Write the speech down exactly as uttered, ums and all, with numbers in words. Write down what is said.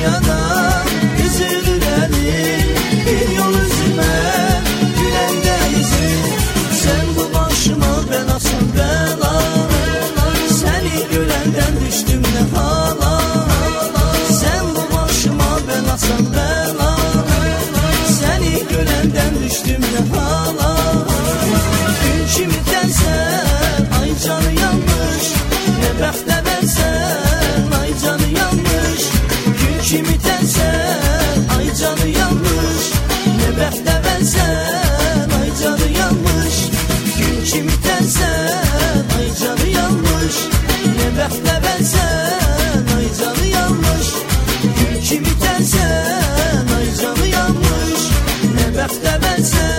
yanan üzülür elim. Bir yol üzüme gülende izin. Sen bu başıma belasın bela. Seni görenden düştüm ne hala. Sen bu başıma belasın bela. Seni görenden düştüm ne hala. Gün kimi tersen ay canı yanmış. Ne bəxtə versən ay canı yanmış. Gün kimi tersen ay canı yanmış. Ne bəxtə versən ay canı yanmış. Gün kimi tersen ay canı yanmış. Ne bəxtə versən ay canı yanmış. Gün kimi tersen ay canı yanmış. Ne bəxtə versən